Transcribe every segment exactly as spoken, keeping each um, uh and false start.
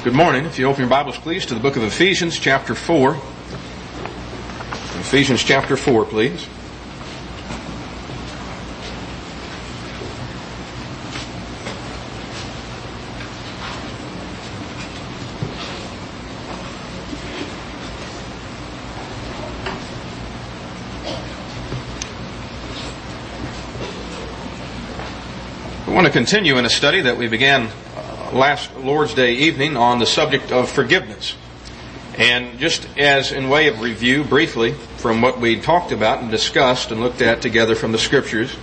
Good morning. If you open your Bibles, please, to the book of Ephesians, chapter four. Ephesians, chapter four, please. We want to continue in a study that we began last Lord's Day evening on the subject of forgiveness. And just as in way of review, briefly, from what we talked about and discussed and looked at together from the Scriptures,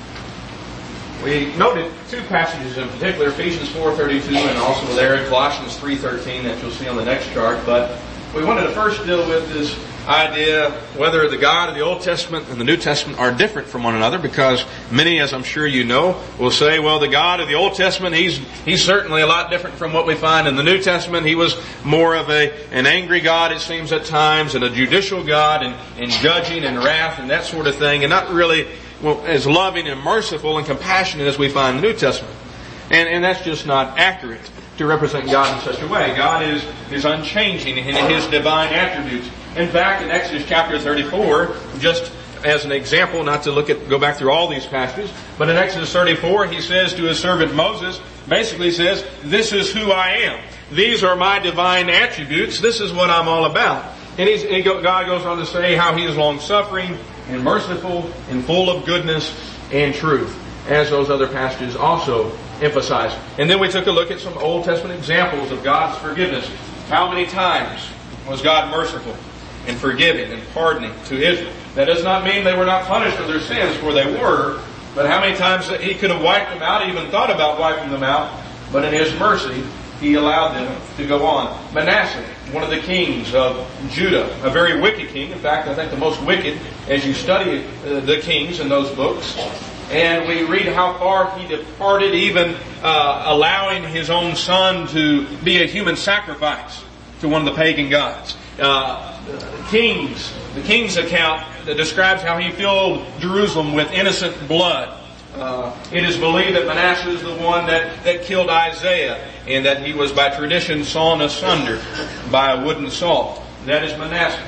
we noted two passages in particular, Ephesians four thirty-two and also there Colossians three thirteen that you'll see on the next chart. But we wanted to first deal with this idea whether the God of the Old Testament and the New Testament are different from one another, because many, as I'm sure you know, will say, well, the God of the Old Testament, he's he's certainly a lot different from what we find in the New Testament. He was more of a an angry God, it seems at times, and a judicial God, and, and judging and wrath and that sort of thing, and not really well, as loving and merciful and compassionate as we find in the New Testament. And, and that's just not accurate to represent God in such a way. God is, is unchanging in His divine attributes. In fact, in Exodus chapter thirty-four, just as an example, not to look at, go back through all these passages, but in Exodus thirty-four, He says to His servant Moses, basically says, this is who I am. These are my divine attributes. This is what I'm all about. And, he's, and God goes on to say how He is long-suffering and merciful and full of goodness and truth, as those other passages also emphasize. And then we took a look at some Old Testament examples of God's forgiveness. How many times was God merciful and forgiving and pardoning to Israel? That does not mean they were not punished for their sins, for they were. But how many times that He could have wiped them out, even thought about wiping them out, but in His mercy, He allowed them to go on. Manasseh, one of the kings of Judah, a very wicked king. In fact, I think the most wicked as you study uh, the kings in those books. And we read how far he departed, even uh, allowing his own son to be a human sacrifice to one of the pagan gods. Uh, Kings, the King's account that describes how he filled Jerusalem with innocent blood. Uh, it is believed that Manasseh is the one that, that killed Isaiah, and that he was by tradition sawn asunder by a wooden saw. That is Manasseh.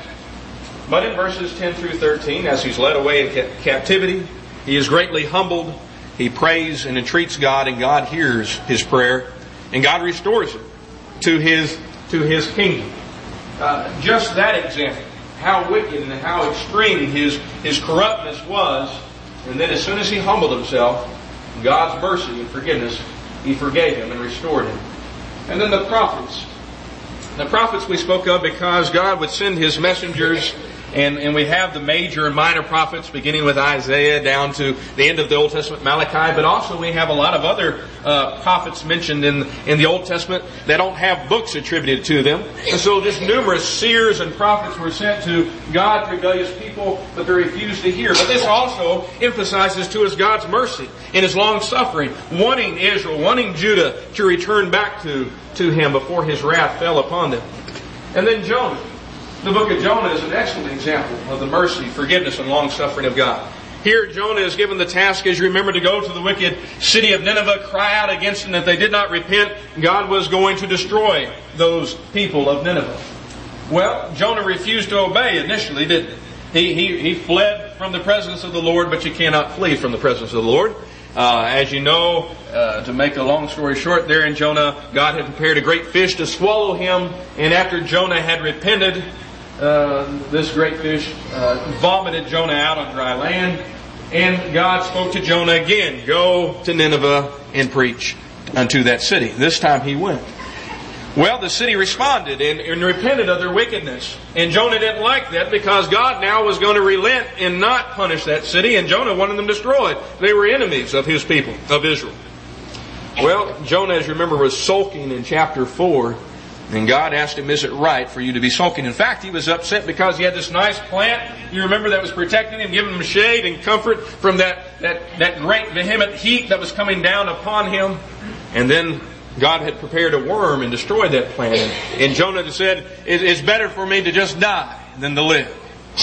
But in verses ten through thirteen, as he's led away in ca- captivity, he is greatly humbled. He prays and entreats God, and God hears his prayer, and God restores him to his to his kingdom. Uh, just that example, how wicked and how extreme his his corruptness was, and then as soon as he humbled himself, God's mercy and forgiveness, He forgave him and restored him. And then the prophets. The prophets we spoke of because God would send His messengers. And, and we have the major and minor prophets, beginning with Isaiah down to the end of the Old Testament, Malachi. But also we have a lot of other uh, prophets mentioned in, in the Old Testament that don't have books attributed to them. And so just numerous seers and prophets were sent to God's rebellious people, but they refused to hear. But this also emphasizes to us God's mercy and His long-suffering, wanting Israel, wanting Judah to return back to, to Him before His wrath fell upon them. And then Jonah. The book of Jonah is an excellent example of the mercy, forgiveness, and long-suffering of God. Here Jonah is given the task, as you remember, to go to the wicked city of Nineveh, cry out against them that they did not repent. God was going to destroy those people of Nineveh. Well, Jonah refused to obey initially, didn't he? He, he, he fled from the presence of the Lord, but you cannot flee from the presence of the Lord. Uh, as you know, uh, to make a long story short, there in Jonah, God had prepared a great fish to swallow him, and after Jonah had repented, Uh, this great fish uh, vomited Jonah out on dry land, and God spoke to Jonah again, go to Nineveh and preach unto that city. This time he went. Well, the city responded and, and repented of their wickedness, and Jonah didn't like that because God now was going to relent and not punish that city, and Jonah wanted them destroyed. They were enemies of his people, of Israel. Well, Jonah, as you remember, was sulking in chapter four. And God asked him, is it right for you to be sulking? In fact, he was upset because he had this nice plant, you remember, that was protecting him, giving him shade and comfort from that, that, that great vehement heat that was coming down upon him. And then God had prepared a worm and destroyed that plant. And Jonah said, it's better for me to just die than to live.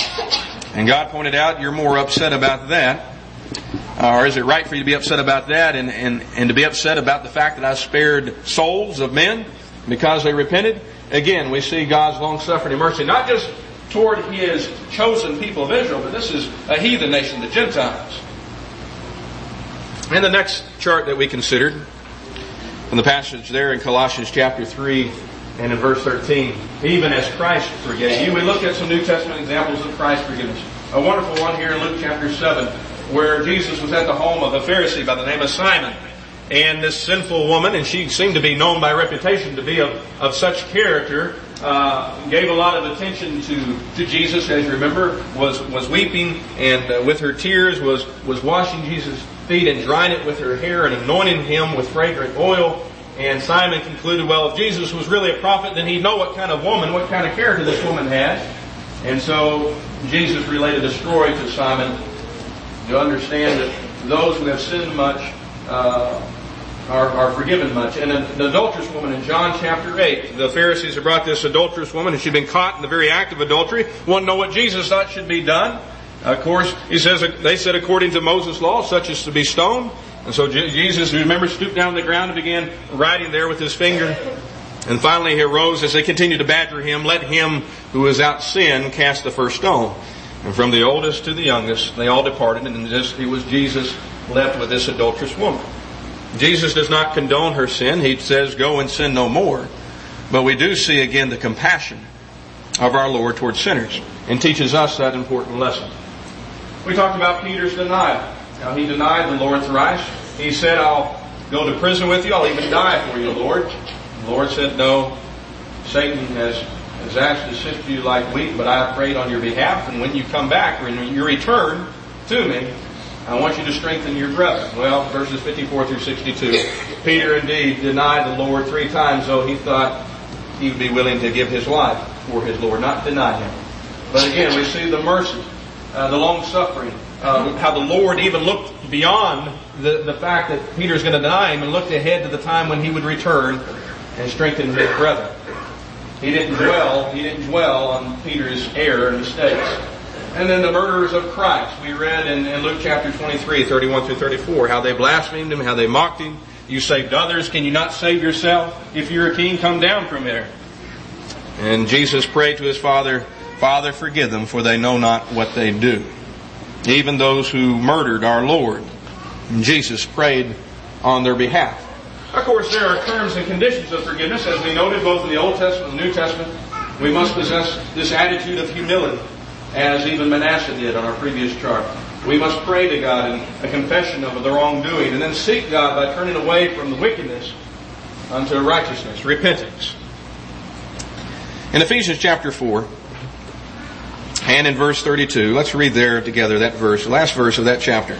And God pointed out, you're more upset about that. Or is it right for you to be upset about that and, and, and to be upset about the fact that I spared souls of men? because they repented. Again, we see God's long-suffering and mercy, not just toward His chosen people of Israel, but this is a heathen nation, the Gentiles. In the next chart that we considered, in the passage there in Colossians chapter three and in verse thirteen, even as Christ forgave you. We looked at some New Testament examples of Christ's forgiveness. A wonderful one here in Luke chapter seven, where Jesus was at the home of a Pharisee by the name of Simon. And this sinful woman, and she seemed to be known by reputation to be of, of such character, uh, gave a lot of attention to, to Jesus, as you remember, was, was weeping, and uh, with her tears was, was washing Jesus' feet and drying it with her hair and anointing Him with fragrant oil. And Simon concluded, well, if Jesus was really a prophet, then he'd know what kind of woman, what kind of character this woman had. And so Jesus related a story to Simon to understand that those who have sinned much uh, are, are forgiven much. And an, an adulterous woman in John chapter eight, the Pharisees had brought this adulterous woman, and she'd been caught in the very act of adultery, wanted to know what Jesus thought should be done. Of course, he says, they said according to Moses' law, such as to be stoned. And so Jesus, remember, stooped down to the ground and began writing there with his finger. And finally he arose as they continued to badger him. Let him who is without sin cast the first stone. And from the oldest to the youngest, they all departed. And just, it was Jesus left with this adulterous woman. Jesus does not condone her sin. He says, go and sin no more. But we do see again the compassion of our Lord towards sinners, and teaches us that important lesson. We talked about Peter's denial. Now, he denied the Lord thrice. He said, I'll go to prison with you. I'll even die for you, Lord. The Lord said, no. Satan has, has asked to sift you like wheat, but I have prayed on your behalf. And when you come back, or in your return to me, I want you to strengthen your brethren. Well, verses fifty-four through sixty-two. Peter indeed denied the Lord three times, though he thought he would be willing to give his life for his Lord, not deny him. But again, we see the mercy, uh, the long-suffering, uh, how the Lord even looked beyond the, the fact that Peter's going to deny him and looked ahead to the time when he would return and strengthen his brethren. He didn't dwell, he didn't dwell on Peter's error and mistakes. And then the murderers of Christ. We read in, in Luke chapter twenty-three, thirty-one through thirty-four, how they blasphemed him, how they mocked him. You saved others. Can you not save yourself? If you're a king, come down from there. And Jesus prayed to his Father, Father, forgive them, for they know not what they do. Even those who murdered our Lord. And Jesus prayed on their behalf. Of course, there are terms and conditions of forgiveness, as we noted both in the Old Testament and the New Testament. We must possess this attitude of humility, as even Manasseh did on our previous chart. We must pray to God in a confession of the wrongdoing, and then seek God by turning away from the wickedness unto righteousness, repentance. In Ephesians chapter four, and in verse thirty-two, let's read there together that verse, the last verse of that chapter,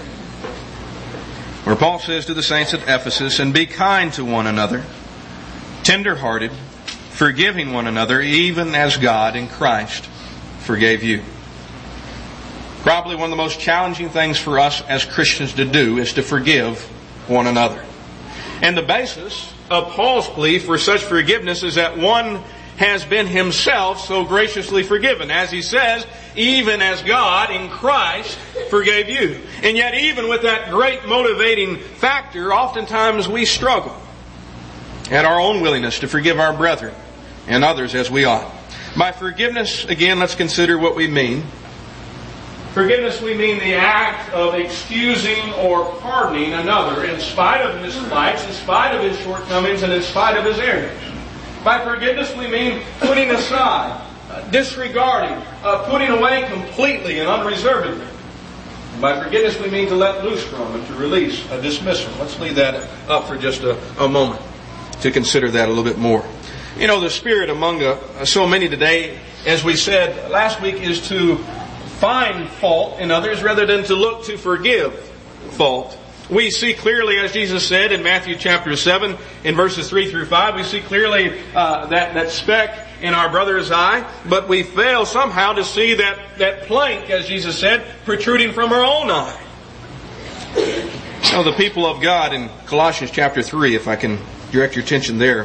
where Paul says to the saints at Ephesus, and be kind to one another, tender-hearted, forgiving one another, even as God in Christ forgave you. Probably one of the most challenging things for us as Christians to do is to forgive one another. And the basis of Paul's plea for such forgiveness is that one has been himself so graciously forgiven. As he says, even as God in Christ forgave you. And yet even with that great motivating factor, oftentimes we struggle at our own willingness to forgive our brethren and others as we ought. By forgiveness, again, let's consider what we mean. Forgiveness, we mean the act of excusing or pardoning another in spite of his slights, in spite of his shortcomings, and in spite of his errors. By forgiveness, we mean putting aside, uh, disregarding, uh, putting away completely and unreservedly. And by forgiveness, we mean to let loose from and to release a dismissal. Let's leave that up for just a, a moment to consider that a little bit more. You know, the spirit among uh, so many today, as we said last week, is to find fault in others rather than to look to forgive fault. We see clearly, as Jesus said in Matthew chapter seven, in verses three through five, we see clearly uh, that, that speck in our brother's eye, but we fail somehow to see that, that plank, as Jesus said, protruding from our own eye. Now, the people of God in Colossians chapter three, if I can direct your attention there,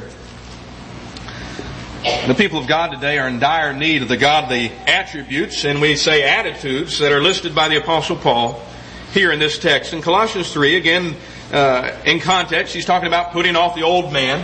the people of God today are in dire need of the godly attributes, and we say attitudes, that are listed by the Apostle Paul here in this text. In Colossians three, again, uh, in context, he's talking about putting off the old man,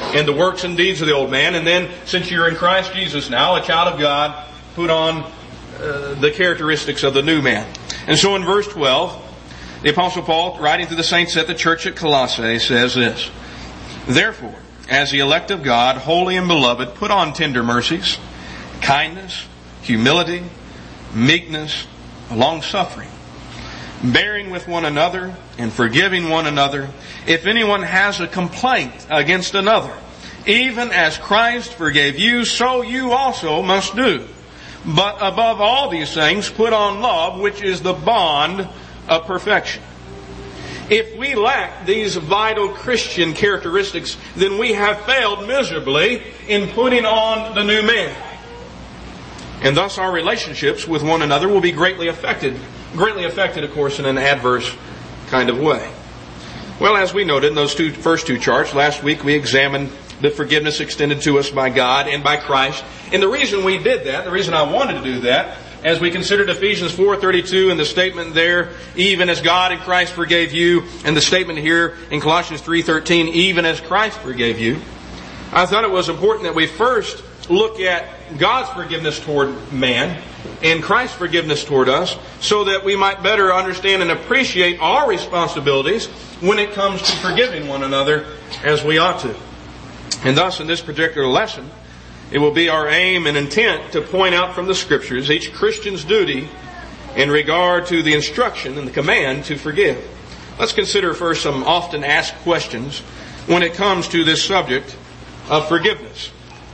and the works and deeds of the old man. And then, since you're in Christ Jesus now, a child of God, put on uh, the characteristics of the new man. And so in verse twelve, the Apostle Paul, writing to the saints at the church at Colossae, says this: Therefore, as the elect of God, holy and beloved, put on tender mercies, kindness, humility, meekness, long-suffering, bearing with one another and forgiving one another, if anyone has a complaint against another. Even as Christ forgave you, so you also must do. But above all these things, put on love, which is the bond of perfection. If we lack these vital Christian characteristics, then we have failed miserably in putting on the new man. And thus our relationships with one another will be greatly affected, greatly affected, of course, in an adverse kind of way. Well, as we noted in those two, first two charts, last week we examined the forgiveness extended to us by God and by Christ. And the reason we did that, the reason I wanted to do that, as we considered Ephesians four thirty-two and the statement there, even as God in Christ forgave you, and the statement here in Colossians three thirteen, even as Christ forgave you, I thought it was important that we first look at God's forgiveness toward man and Christ's forgiveness toward us, so that we might better understand and appreciate our responsibilities when it comes to forgiving one another as we ought to. And thus, in this particular lesson, it will be our aim and intent to point out from the Scriptures each Christian's duty in regard to the instruction and the command to forgive. Let's consider first some often asked questions when it comes to this subject of forgiveness.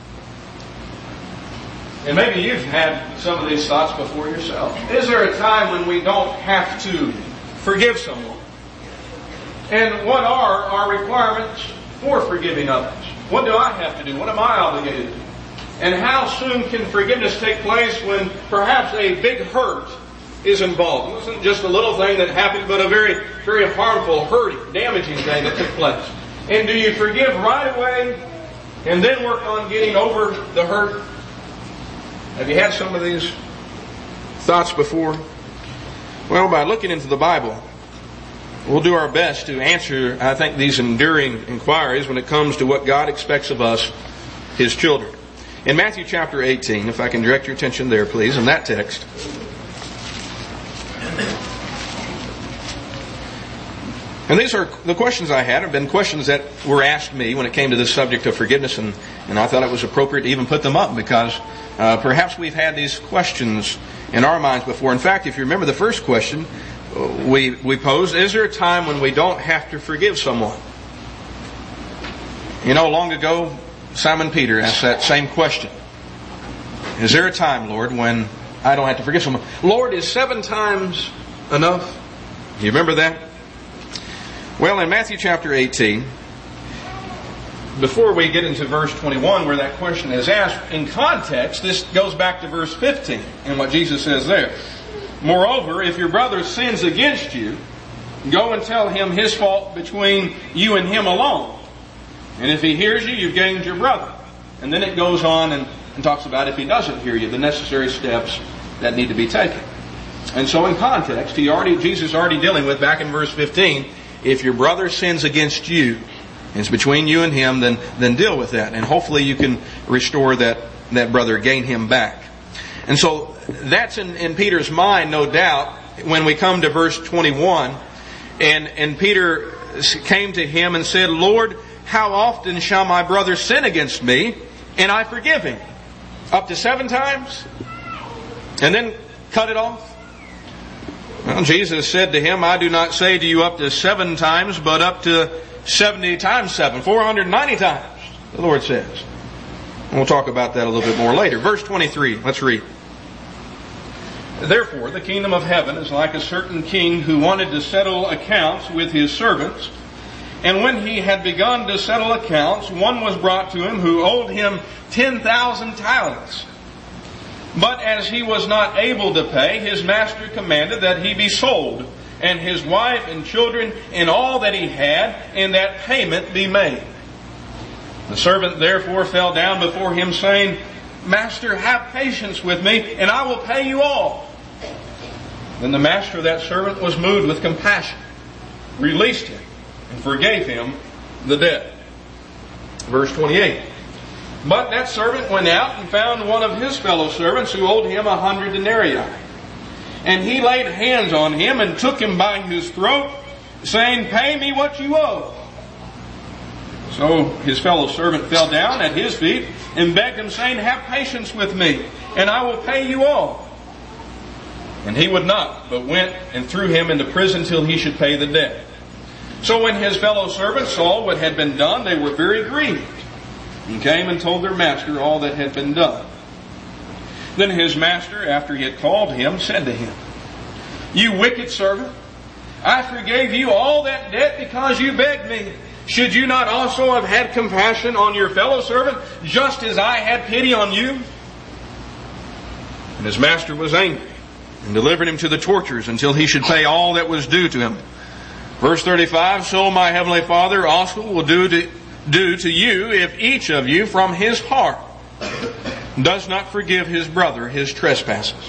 And maybe you've had some of these thoughts before yourself. Is there a time when we don't have to forgive someone? And what are our requirements for forgiving others? What do I have to do? What am I obligated to do? And how soon can forgiveness take place when perhaps a big hurt is involved? It wasn't just a little thing that happened, but a very, very harmful, hurting, damaging thing that took place. And do you forgive right away and then work on getting over the hurt? Have you had some of these thoughts before? Well, by looking into the Bible, we'll do our best to answer, I think, these enduring inquiries when it comes to what God expects of us, His children. In Matthew chapter eighteen, if I can direct your attention there, please, in that text. And these are the questions I had have been questions that were asked me when it came to this subject of forgiveness, and, and I thought it was appropriate to even put them up because uh, perhaps we've had these questions in our minds before. In fact, if you remember the first question we, we posed, is there a time when we don't have to forgive someone? You know, long ago, Simon Peter asked that same question. Is there a time, Lord, when I don't have to forgive someone? Lord, is seven times enough? Do you remember that? Well, in Matthew chapter eighteen, before we get into verse twenty-one where that question is asked, in context, this goes back to verse fifteen and what Jesus says there. Moreover, if your brother sins against you, go and tell him his fault between you and him alone. And if he hears you, you've gained your brother. And then it goes on and, and talks about if he doesn't hear you, the necessary steps that need to be taken. And so in context, he already Jesus is already dealing with, back in verse fifteen, if your brother sins against you, and it's between you and him, then, then deal with that. And hopefully you can restore that, that brother, gain him back. And so that's in, in Peter's mind, no doubt, when we come to verse twenty-one. And, and Peter came to him and said, Lord, how often shall my brother sin against me, and I forgive him? Up to seven times? And then cut it off? Well, Jesus said to him, I do not say to you up to seven times, but up to seventy times seven, four hundred ninety times, the Lord says. And we'll talk about that a little bit more later. Verse twenty-three, let's read. Therefore, the kingdom of heaven is like a certain king who wanted to settle accounts with his servants. And when he had begun to settle accounts, one was brought to him who owed him ten thousand talents. But as he was not able to pay, his master commanded that he be sold, and his wife and children and all that he had, and that payment be made. The servant therefore fell down before him, saying, Master, have patience with me, and I will pay you all. Then the master of that servant was moved with compassion, released him, and forgave him the debt. Verse twenty-eight. But that servant went out and found one of his fellow servants who owed him a hundred denarii. And he laid hands on him and took him by his throat, saying, Pay me what you owe. So his fellow servant fell down at his feet and begged him, saying, Have patience with me, and I will pay you all. And he would not, but went and threw him into prison till he should pay the debt. So when his fellow servants saw what had been done, they were very grieved, and came and told their master all that had been done. Then his master, after he had called him, said to him, You wicked servant, I forgave you all that debt because you begged me. Should you not also have had compassion on your fellow servant, just as I had pity on you? And his master was angry, and delivered him to the torturers until he should pay all that was due to him. Verse thirty-five, So my heavenly Father also will do to, do to you if each of you from his heart does not forgive his brother his trespasses.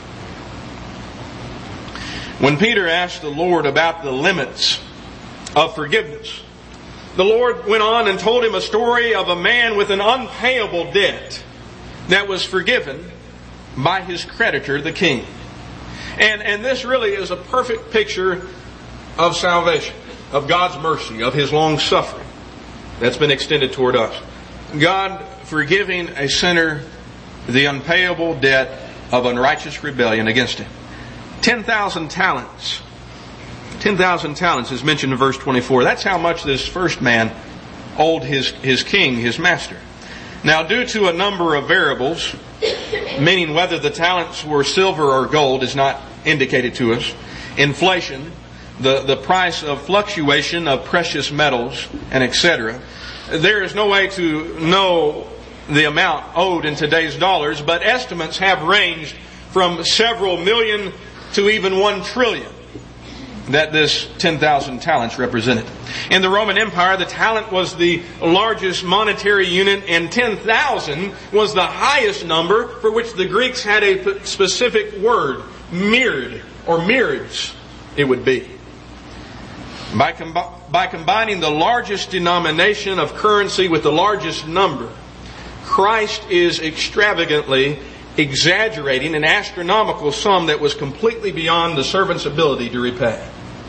When Peter asked the Lord about the limits of forgiveness, the Lord went on and told him a story of a man with an unpayable debt that was forgiven by his creditor, the king. And, and this really is a perfect picture of salvation, of God's mercy, of His long suffering that's been extended toward us. God forgiving a sinner the unpayable debt of unrighteous rebellion against Him. Ten thousand talents. Ten thousand talents is mentioned in verse twenty-four. That's how much this first man owed his, his king, his master. Now, due to a number of variables, meaning whether the talents were silver or gold is not indicated to us. Inflation, the, the price of fluctuation of precious metals, and et cetera. There is no way to know the amount owed in today's dollars, but estimates have ranged from several million to even one trillion that this ten thousand talents represented. In the Roman Empire, the talent was the largest monetary unit, and ten thousand was the highest number for which the Greeks had a specific word, myriad, or myriads it would be. By, com- by combining the largest denomination of currency with the largest number, Christ is extravagantly exaggerating an astronomical sum that was completely beyond the servant's ability to repay.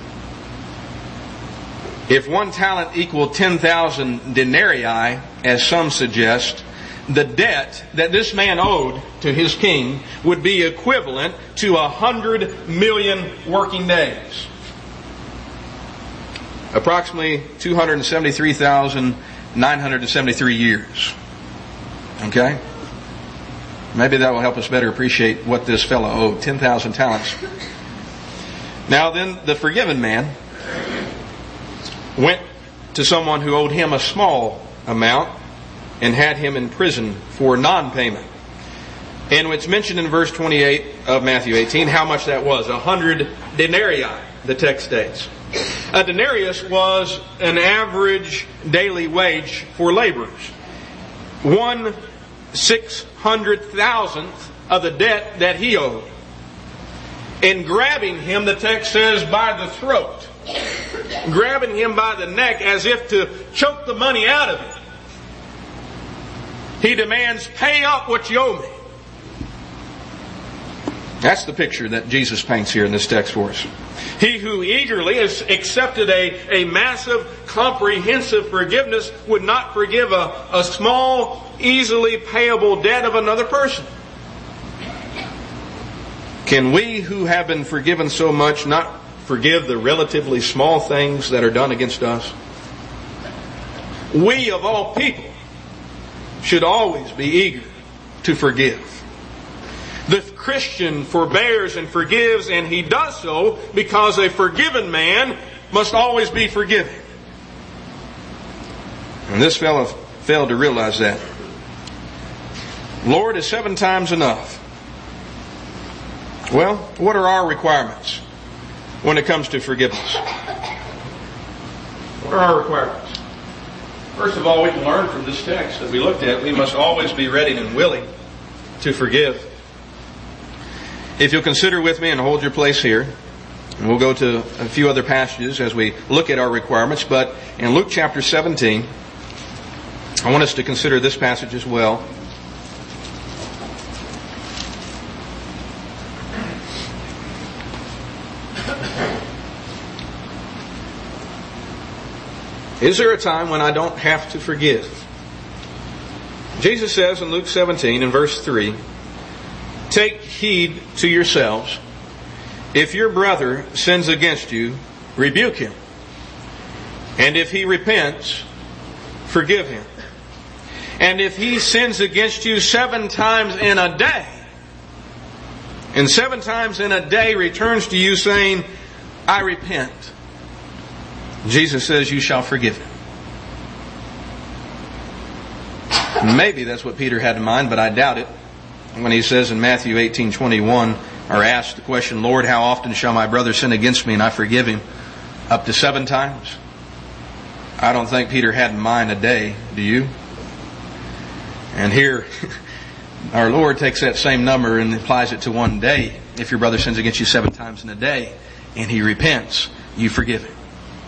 If one talent equaled ten thousand denarii, as some suggest, the debt that this man owed to his king would be equivalent to a hundred million working days. Approximately two hundred seventy-three thousand nine hundred seventy-three years. Okay? Maybe that will help us better appreciate what this fellow owed. ten thousand talents. Now then, the forgiven man went to someone who owed him a small amount and had him in prison for non-payment. And it's mentioned in verse twenty-eight of Matthew eighteen how much that was. A hundred denarii, the text states. A denarius was an average daily wage for laborers. One six hundred thousandth of the debt that he owed. In grabbing him, the text says, by the throat. Grabbing him by the neck as if to choke the money out of him. He demands, pay up what you owe me. That's the picture that Jesus paints here in this text for us. He who eagerly has accepted a, a massive, comprehensive forgiveness would not forgive a, a small, easily payable debt of another person. Can we who have been forgiven so much not forgive the relatively small things that are done against us? We of all people should always be eager to forgive. The Christian forbears and forgives, and he does so because a forgiven man must always be forgiven. And this fellow failed to realize that. Lord, is seven times enough? Well, what are our requirements when it comes to forgiveness? What are our requirements? First of all, we can learn from this text that we looked at, we must always be ready and willing to forgive. If you'll consider with me and hold your place here, and we'll go to a few other passages as we look at our requirements, but in Luke chapter seventeen, I want us to consider this passage as well. Is there a time when I don't have to forgive? Jesus says in Luke seventeen in verse three, "Take heed to yourselves. If your brother sins against you, rebuke him. And if he repents, forgive him. And if he sins against you seven times in a day, and seven times in a day returns to you saying, I repent," Jesus says, "you shall forgive him." Maybe that's what Peter had in mind, but I doubt it. When he says in Matthew eighteen twenty-one, or asked the question, "Lord, how often shall my brother sin against me and I forgive him?" Up to seven times. I don't think Peter had in mind a day. Do you? And here, our Lord takes that same number and applies it to one day. If your brother sins against you seven times in a day and he repents, you forgive him.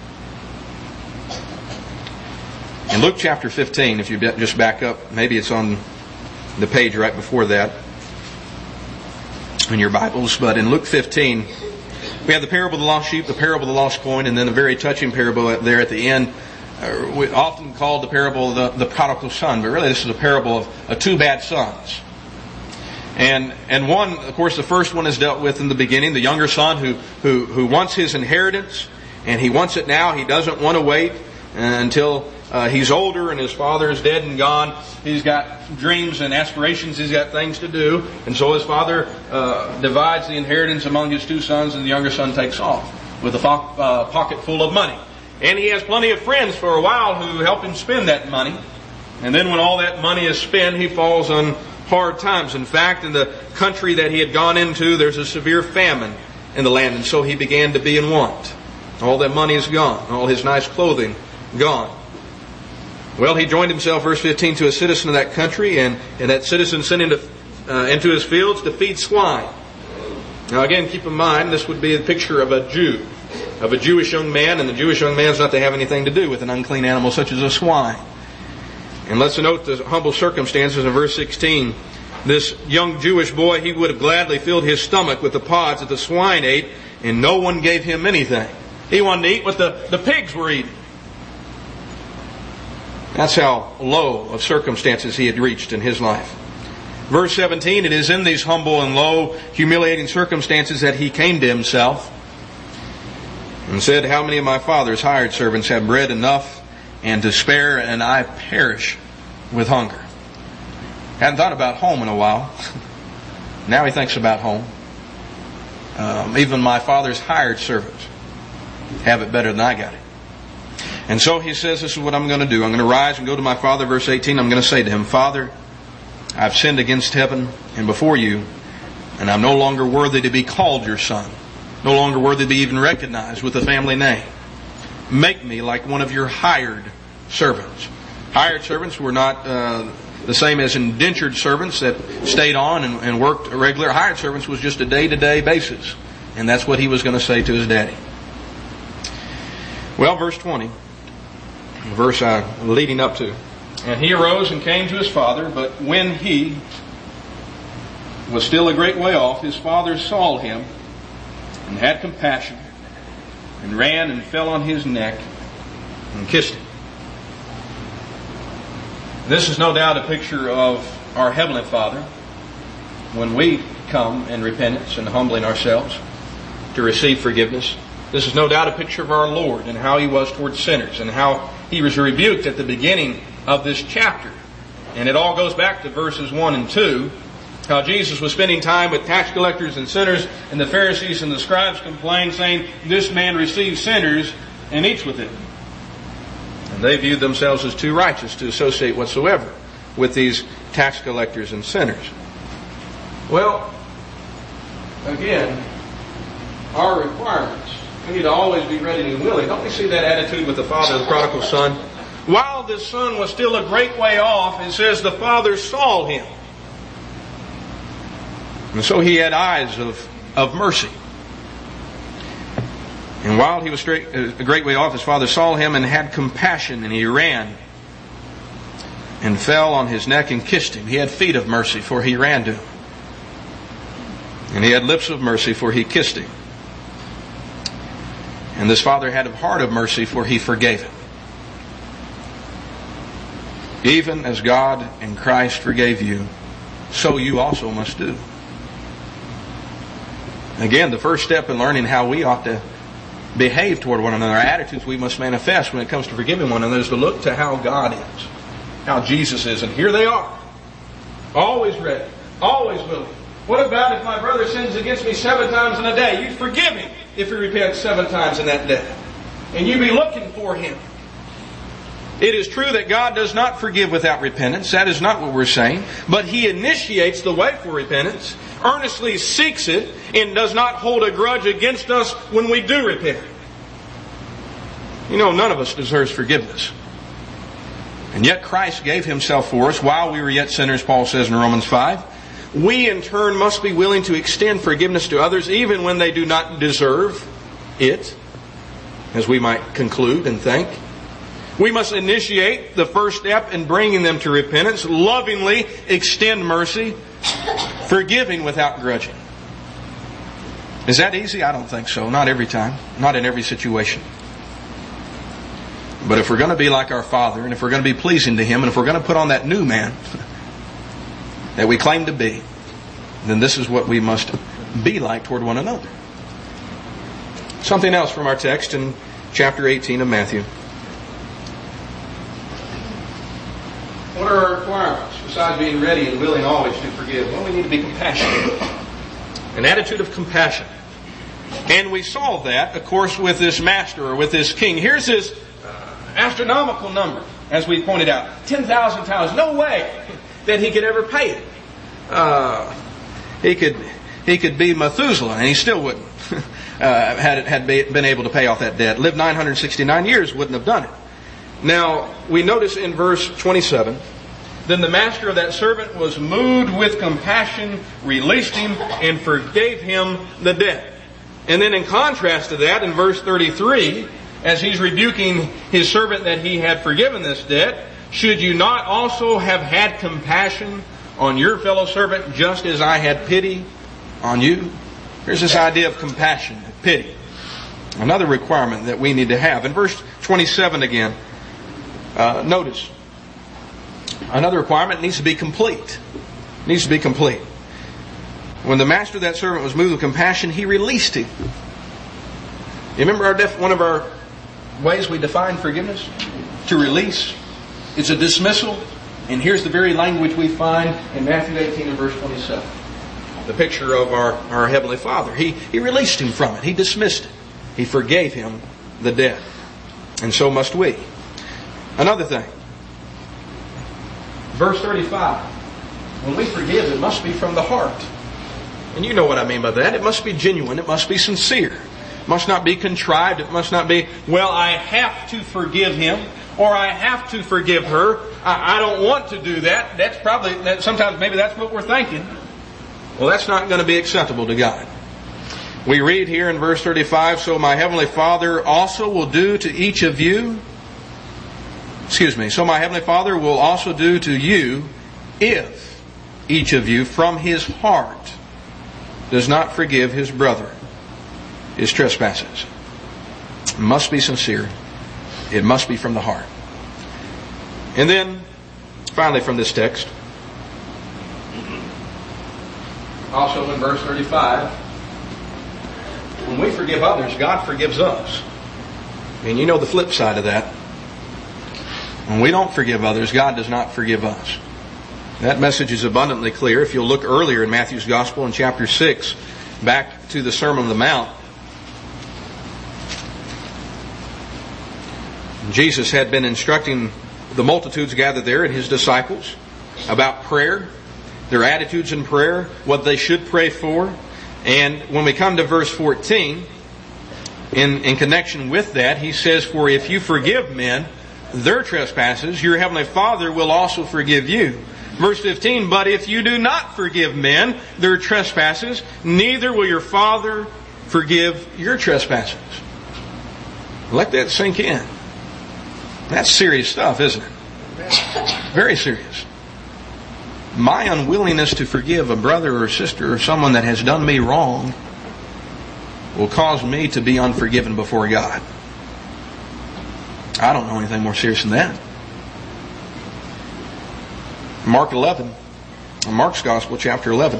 In Luke chapter fifteen, if you just back up, maybe it's on the page right before that in your Bibles, but in Luke fifteen, we have the parable of the lost sheep, the parable of the lost coin, and then a very touching parable there at the end, uh, we often called the parable of the, the prodigal son, but really this is a parable of uh, two bad sons. And and one, of course, the first one is dealt with in the beginning, the younger son who who who wants his inheritance, and he wants it now. He doesn't want to wait until uh, he's older and his father is dead and gone. He's got dreams and aspirations. He's got things to do, and so his father uh, divides the inheritance among his two sons, and the younger son takes off with a fo- uh, pocket full of money. And he has plenty of friends for a while who help him spend that money. And then when all that money is spent, he falls on hard times. In fact, in the country that he had gone into, there's a severe famine in the land, and so he began to be in want. All that money is gone. All his nice clothing gone. Well, he joined himself, verse fifteen, to a citizen of that country, and, and that citizen sent him to, uh, into his fields to feed swine. Now again, keep in mind, this would be a picture of a Jew, of a Jewish young man, and the Jewish young man is not to have anything to do with an unclean animal such as a swine. And let's note the humble circumstances in verse sixteen. This young Jewish boy, he would have gladly filled his stomach with the pods that the swine ate, and no one gave him anything. He wanted to eat what the, the pigs were eating. That's how low of circumstances he had reached in his life. Verse seventeen, it is in these humble and low, humiliating circumstances that he came to himself and said, "How many of my father's hired servants have bread enough and to spare, and I perish with hunger?" Hadn't thought about home in a while. Now he thinks about home. Um, even my father's hired servants have it better than I got it. And so he says, this is what I'm going to do. I'm going to rise and go to my father, verse eighteen. I'm going to say to him, "Father, I've sinned against heaven and before you, and I'm no longer worthy to be called your son. No longer worthy to be even recognized with a family name. Make me like one of your hired servants." Hired servants were not uh, the same as indentured servants that stayed on and, and worked regular. Hired servants was just a day-to-day basis. And that's what he was going to say to his daddy. Well, verse twenty, the verse I'm leading up to. "And he arose and came to his father, but when he was still a great way off, his father saw him and had compassion and ran and fell on his neck and kissed him." This is no doubt a picture of our Heavenly Father when we come in repentance and humbling ourselves to receive forgiveness. This is no doubt a picture of our Lord and how He was towards sinners and how He was rebuked at the beginning of this chapter. And it all goes back to verses one and two, how Jesus was spending time with tax collectors and sinners, and the Pharisees and the scribes complained, saying, "This man receives sinners and eats with them." And they viewed themselves as too righteous to associate whatsoever with these tax collectors and sinners. Well, again, our requirements. We need to always be ready and willing. Don't we see that attitude with the father of the prodigal son? While this son was still a great way off, it says the father saw him. And so he had eyes of, of mercy. And while he was straight, a great way off, his father saw him and had compassion, and he ran and fell on his neck and kissed him. He had feet of mercy, for he ran to him. And he had lips of mercy, for he kissed him. And this father had a heart of mercy, for he forgave him. Even as God in Christ forgave you, so you also must do. Again, the first step in learning how we ought to behave toward one another, our attitudes we must manifest when it comes to forgiving one another, is to look to how God is, how Jesus is. And here they are, always ready, always willing. What about if my brother sins against me seven times in a day? You'd forgive him if he repents seven times in that day. And you'd be looking for him. It is true that God does not forgive without repentance. That is not what we're saying. But He initiates the way for repentance, earnestly seeks it, and does not hold a grudge against us when we do repent. You know, none of us deserves forgiveness. And yet Christ gave Himself for us while we were yet sinners, Paul says in Romans five. We in turn must be willing to extend forgiveness to others even when they do not deserve it, as we might conclude and think. We must initiate the first step in bringing them to repentance, lovingly extend mercy, forgiving without grudging. Is that easy? I don't think so. Not every time. Not in every situation. But if we're going to be like our Father, and if we're going to be pleasing to Him, and if we're going to put on that new man that we claim to be, then this is what we must be like toward one another. Something else from our text in chapter eighteen of Matthew. What are our requirements besides being ready and willing always to forgive? Well, we need to be compassionate. An attitude of compassion. And we solve that, of course, with this master or with this king. Here's this astronomical number, as we pointed out. ten thousand talents. No way that he could ever pay it. Uh, he could he could be Methuselah, and he still wouldn't. uh, had had been able to pay off that debt. Lived nine hundred sixty-nine years, wouldn't have done it. Now, we notice in verse twenty-seven, then the master of that servant was moved with compassion, released him, and forgave him the debt. And then in contrast to that, in verse thirty-three, as he's rebuking his servant that he had forgiven this debt, should you not also have had compassion on your fellow servant just as I had pity on you? There's this idea of compassion, pity. Another requirement that we need to have. In verse twenty-seven again, Uh, notice, another requirement needs to be complete. It needs to be complete. When the master of that servant was moved with compassion, he released him. You remember our def- one of our ways we define forgiveness? To release. It's a dismissal. And here's the very language we find in Matthew eighteen and verse twenty-seven. The picture of our, our Heavenly Father. He, he released him from it. He dismissed it. He forgave him the debt. And so must we. Another thing. Verse thirty-five. When we forgive, it must be from the heart. And you know what I mean by that. It must be genuine. It must be sincere. It must not be contrived. It must not be, well, I have to forgive him, or I have to forgive her. I, I don't want to do that. That's probably, that sometimes maybe that's what we're thinking. Well, that's not going to be acceptable to God. We read here in verse thirty-five, so my Heavenly Father also will do to each of you Excuse me. So my Heavenly Father will also do to you if each of you from his heart does not forgive his brother his trespasses. It must be sincere. It must be from the heart. And then, finally from this text, also in verse thirty-five, when we forgive others, God forgives us. And you know the flip side of that. When we don't forgive others, God does not forgive us. That message is abundantly clear. If you'll look earlier in Matthew's Gospel in chapter six, back to the Sermon on the Mount, Jesus had been instructing the multitudes gathered there and His disciples about prayer, their attitudes in prayer, what they should pray for. And when we come to verse fourteen, in, in connection with that, He says, for if you forgive men their trespasses, your Heavenly Father will also forgive you. Verse fifteen, but if you do not forgive men their trespasses, neither will your Father forgive your trespasses. Let that sink in. That's serious stuff, isn't it? Very serious. My unwillingness to forgive a brother or sister or someone that has done me wrong will cause me to be unforgiven before God. I don't know anything more serious than that. Mark eleven, Mark's Gospel, chapter eleven.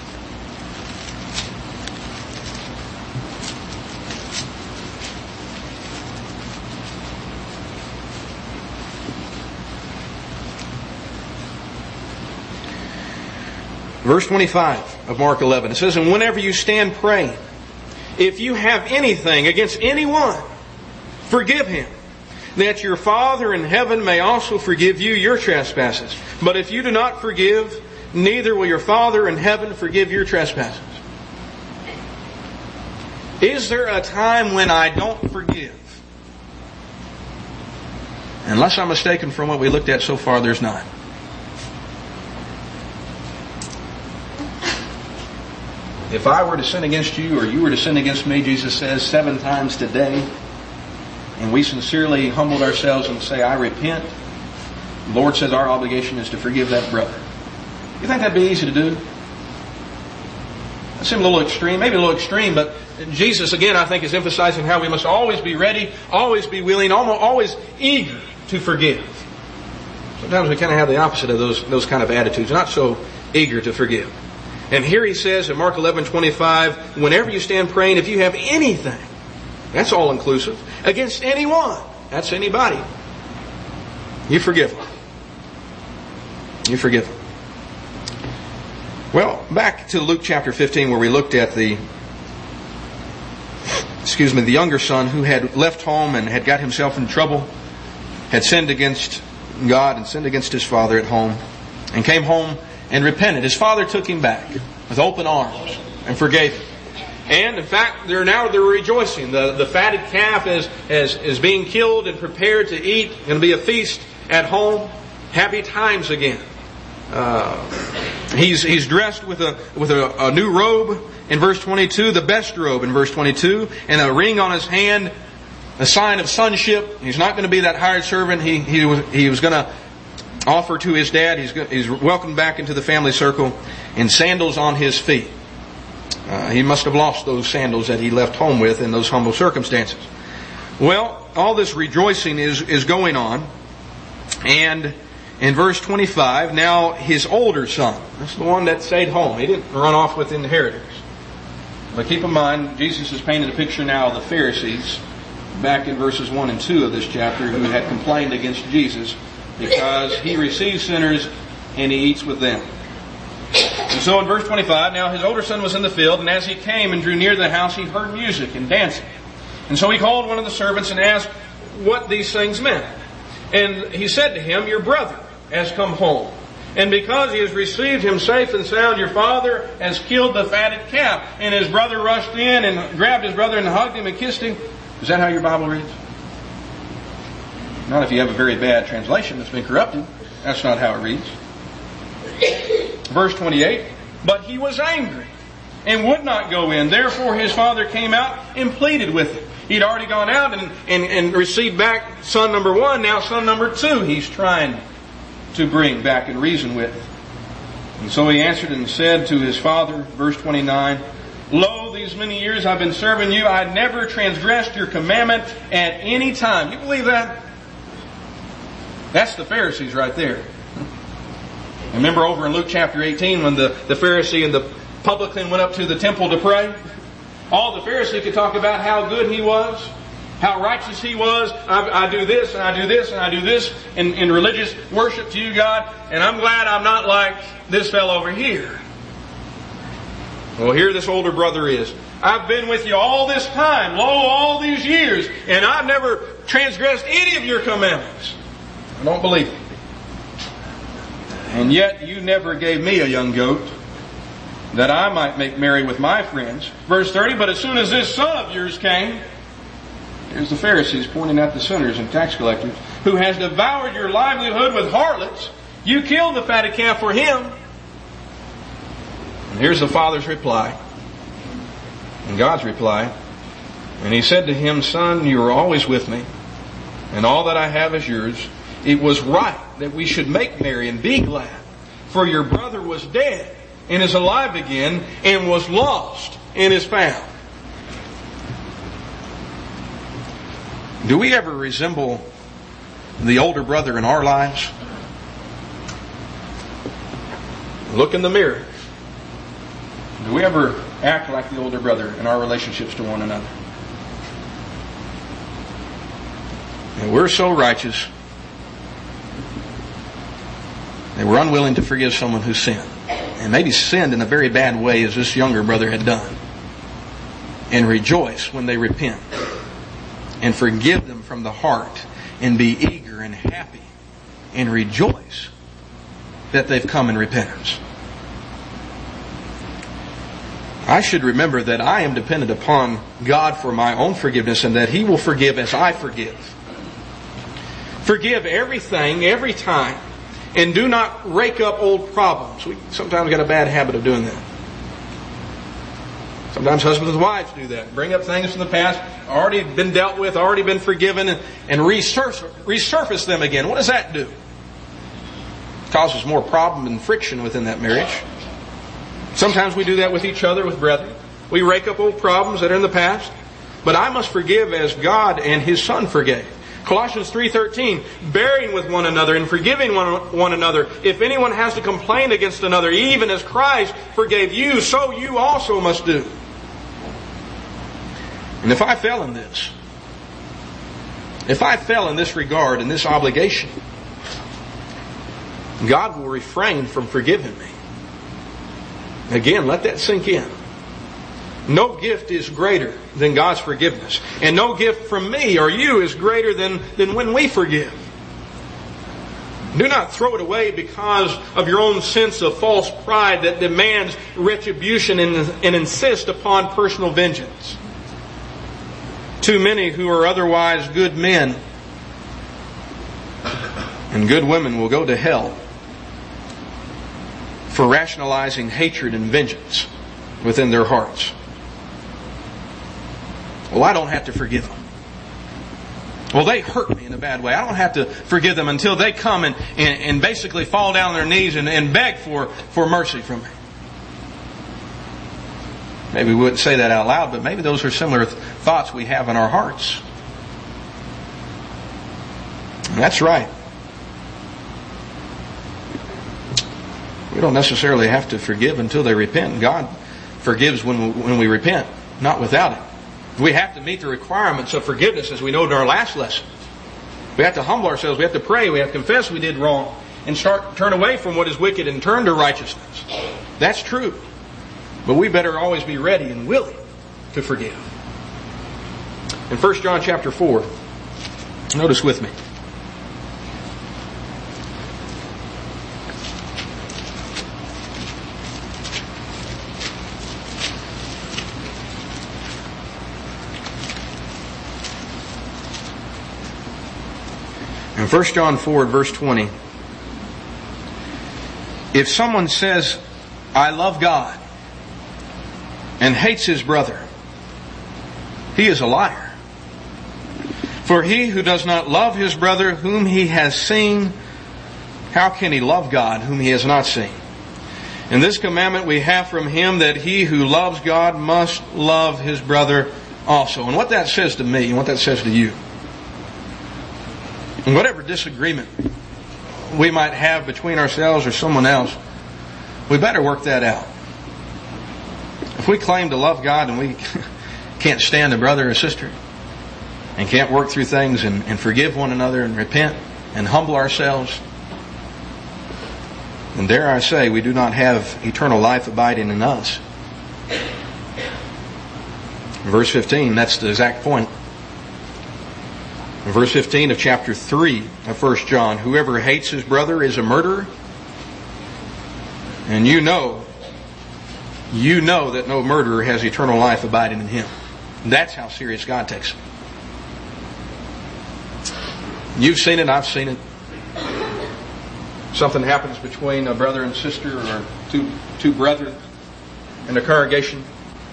Verse twenty-five of Mark eleven. It says, "And whenever you stand praying, if you have anything against anyone, forgive him, that your Father in heaven may also forgive you your trespasses. But if you do not forgive, neither will your Father in heaven forgive your trespasses." Is there a time when I don't forgive? Unless I'm mistaken from what we looked at so far, there's not. If I were to sin against you, or you were to sin against me, Jesus says, seven times today, and we sincerely humbled ourselves and say, I repent, the Lord says our obligation is to forgive that brother. You think that'd be easy to do? That seems a little extreme, maybe a little extreme, but Jesus, again, I think is emphasizing how we must always be ready, always be willing, always eager to forgive. Sometimes we kind of have the opposite of those, those kind of attitudes, not so eager to forgive. And here he says in Mark eleven twenty-five, whenever you stand praying, if you have anything, that's all inclusive, against anyone, that's anybody, you forgive them. You forgive them. Well, back to Luke chapter fifteen, where we looked at the, excuse me, the younger son who had left home and had got himself in trouble, had sinned against God and sinned against his father at home, and came home and repented. His father took him back with open arms and forgave him. And in fact, they're now they're rejoicing. The, the fatted calf is, is, is being killed and prepared to eat. Going to be a feast at home. Happy times again. Uh, he's he's dressed with a with a, a new robe in verse twenty-two, the best robe in verse twenty-two, and a ring on his hand, a sign of sonship. He's not going to be that hired servant. He he was he was going to offer to his dad. He's he's welcomed back into the family circle, and sandals on his feet. Uh, he must have lost those sandals that he left home with in those humble circumstances. Well, all this rejoicing is is going on, and in verse twenty-five, now his older son, that's the one that stayed home. He didn't run off with inheritors. But keep in mind, Jesus is painting a picture now of the Pharisees, back in verses one and two of this chapter, who had complained against Jesus because he receives sinners and he eats with them. And so in verse twenty-five, now his older son was in the field, and as he came and drew near the house, he heard music and dancing. And so he called one of the servants and asked what these things meant. And he said to him, your brother has come home, and because he has received him safe and sound, your father has killed the fatted calf. And his brother rushed in and grabbed his brother and hugged him and kissed him. Is that how your Bible reads? Not if you have a very bad translation that's been corrupted. That's not how it reads. Verse twenty-eight, but he was angry and would not go in. Therefore his father came out and pleaded with him. He'd already gone out and, and, and received back son number one. Now son number two he's trying to bring back and reason with. And so he answered and said to his father, verse twenty-nine, lo, these many years I've been serving you. I never transgressed your commandment at any time. You believe that? That's the Pharisees right there. Remember over in Luke chapter eighteen when the, the Pharisee and the publican went up to the temple to pray? All the Pharisee could talk about how good he was, how righteous he was. I, I do this and I do this and I do this in, in religious worship to you, God, and I'm glad I'm not like this fellow over here. Well, here this older brother is. I've been with you all this time, lo, all these years, and I've never transgressed any of your commandments. I don't believe it. And yet you never gave me a young goat that I might make merry with my friends. Verse thirty, but as soon as this son of yours came, here's the Pharisees pointing at the sinners and tax collectors, who has devoured your livelihood with harlots, you killed the fatted calf for him. And here's the father's reply, and God's reply. And he said to him, son, you are always with me, and all that I have is yours. it was right that we should make merry and be glad. For your brother was dead and is alive again, and was lost and is found. Do we ever resemble the older brother in our lives? Look in the mirror. Do we ever act like the older brother in our relationships to one another? And we're so righteous that we're unwilling to forgive someone who sinned. And maybe sinned in a very bad way, as this younger brother had done. And rejoice when they repent. And forgive them from the heart. And be eager and happy. And rejoice that they've come in repentance. I should remember that I am dependent upon God for my own forgiveness, and that He will forgive as I forgive. Forgive everything, every time. And do not rake up old problems. We sometimes get a bad habit of doing that. Sometimes husbands and wives do that. Bring up things from the past, already been dealt with, already been forgiven, and, and resurface, resurface them again. What does that do? It causes more problem and friction within that marriage. Sometimes we do that with each other, with brethren. We rake up old problems that are in the past. But I must forgive as God and His Son forgave. Colossians three thirteen, bearing with one another and forgiving one, one another. If anyone has to complain against another, even as Christ forgave you, so you also must do. And if I fail in this, if I fail in this regard, in this obligation, God will refrain from forgiving me. Again, let that sink in. No gift is greater than God's forgiveness. And no gift from me or you is greater than, than when we forgive. Do not throw it away because of your own sense of false pride that demands retribution and, and insists upon personal vengeance. Too many who are otherwise good men and good women will go to hell for rationalizing hatred and vengeance within their hearts. Well, I don't have to forgive them. Well, they hurt me in a bad way. I don't have to forgive them until they come and, and, and basically fall down on their knees and, and beg for, for mercy from me. Maybe we wouldn't say that out loud, but maybe those are similar thoughts we have in our hearts. And that's right. We don't necessarily have to forgive until they repent. God forgives when we, when we repent, not without it. We have to meet the requirements of forgiveness, as we know in our last lesson. We have to humble ourselves. We have to pray. We have to confess we did wrong and start turn away from what is wicked and turn to righteousness. That's true. But we better always be ready and willing to forgive. In First John chapter four, notice with me. In First John four, verse twenty, if someone says, I love God, and hates his brother, he is a liar. For he who does not love his brother whom he has seen, how can he love God whom he has not seen? And this commandment we have from him, that he who loves God must love his brother also. And what that says to me, and what that says to you, and whatever disagreement we might have between ourselves or someone else, we better work that out. If we claim to love God and we can't stand a brother or sister and can't work through things and, and forgive one another and repent and humble ourselves, then dare I say we do not have eternal life abiding in us. In verse fifteen, that's the exact point. In verse fifteen of chapter three of First John, whoever hates his brother is a murderer. And you know, you know that no murderer has eternal life abiding in him. That's how serious God takes it. You've seen it, I've seen it. Something happens between a brother and sister, or two, two brethren in a congregation.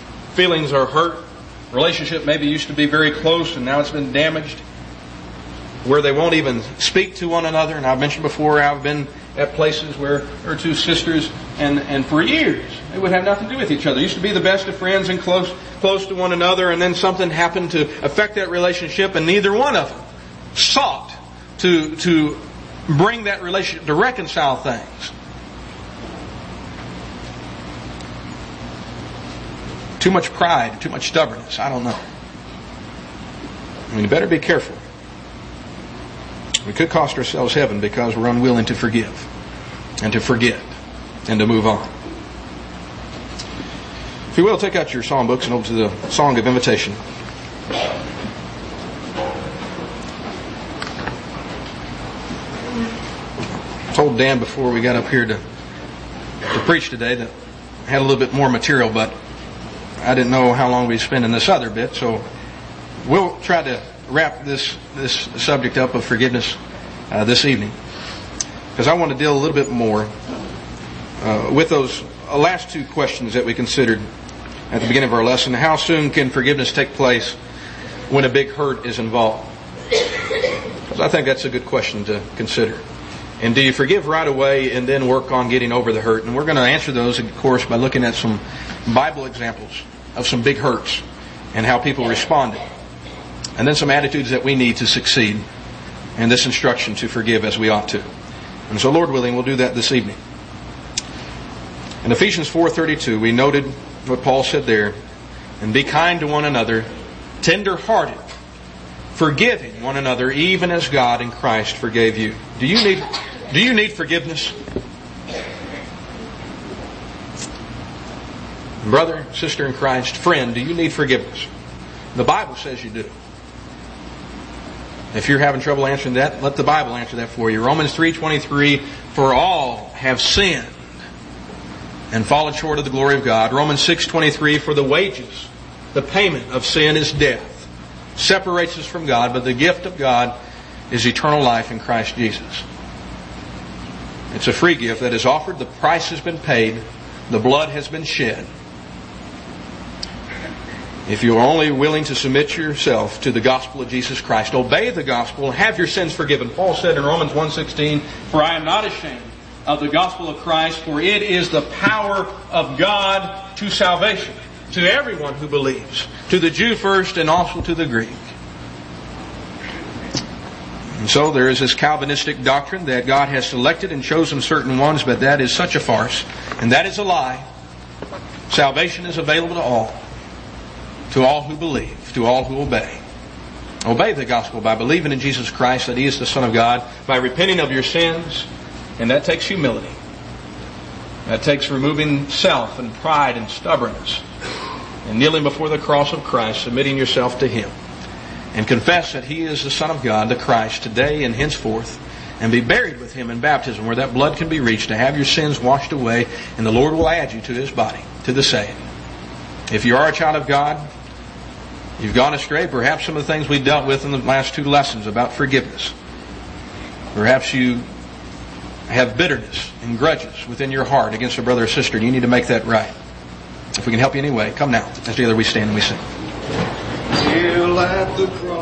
Feelings are hurt. Relationship maybe used to be very close and now it's been damaged. where they won't even speak to one another. And I've mentioned before, I've been at places where there are two sisters, and, and for years they would have nothing to do with each other. They used to be the best of friends and close close to one another, and then something happened to affect that relationship, and neither one of them sought to to bring that relationship, to reconcile things. Too much pride, too much stubbornness, I don't know. I mean, you better be careful. We could cost ourselves heaven because we're unwilling to forgive and to forget and to move on. If you will, take out your psalm books and open to the Song of Invitation. I told Dan before we got up here to, to preach today that I had a little bit more material, but I didn't know how long we'd spend in this other bit, so we'll try to wrap this this subject up of forgiveness uh, this evening, because I want to deal a little bit more uh, with those last two questions that we considered at the beginning of our lesson. How soon can forgiveness take place when a big hurt is involved? Because I think that's a good question to consider. And do you forgive right away and then work on getting over the hurt? And we're going to answer those, of course, by looking at some Bible examples of some big hurts and how people responded. And then some attitudes that we need to succeed in this instruction to forgive as we ought to. And so, Lord willing, we'll do that this evening. In Ephesians four thirty-two, we noted what Paul said there. And be kind to one another, tender-hearted, forgiving one another, even as God in Christ forgave you. Do you need, do you need forgiveness? Brother, sister in Christ, friend, do you need forgiveness? The Bible says you do. If you're having trouble answering that, let the Bible answer that for you. Romans three twenty-three, for all have sinned and fallen short of the glory of God. Romans six twenty-three, for the wages, the payment of sin is death, separates us from God, but the gift of God is eternal life in Christ Jesus. It's a free gift that is offered. The price has been paid. The blood has been shed. If you are only willing to submit yourself to the gospel of Jesus Christ, obey the gospel, have your sins forgiven. Paul said in Romans one sixteen, for I am not ashamed of the gospel of Christ, for it is the power of God to salvation, to everyone who believes, to the Jew first and also to the Greek. And so there is this Calvinistic doctrine that God has selected and chosen certain ones, but that is such a farce, and that is a lie. Salvation is available to all. To all who believe, to all who obey. Obey the gospel by believing in Jesus Christ, that He is the Son of God, by repenting of your sins, and that takes humility. That takes removing self and pride and stubbornness, and kneeling before the cross of Christ, submitting yourself to Him, and confess that He is the Son of God, the Christ, today and henceforth, and be buried with Him in baptism, where that blood can be reached, to have your sins washed away, and the Lord will add you to His body, to the saved. If you are a child of God, you've gone astray, perhaps some of the things we dealt with in the last two lessons about forgiveness. Perhaps you have bitterness and grudges within your heart against a brother or sister, and you need to make that right. If we can help you anyway, come now. As together we stand and we sing. Till at the cross.